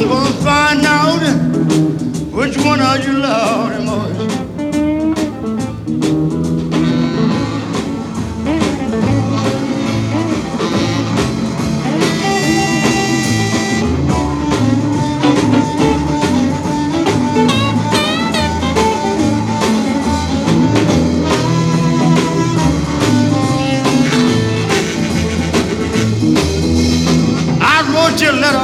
I'm gonna find out which one of you love the most.